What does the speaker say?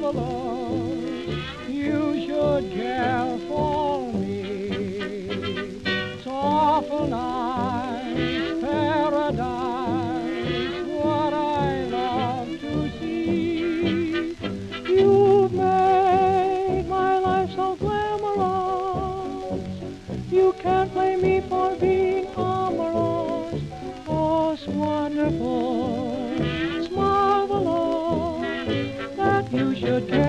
marvelous. You should care for me. Awful nice paradise, what I love to see. You've made my life so glamorous. You can't blame me for being amorous. Oh, it's wonderful, it's marvelous that you should care.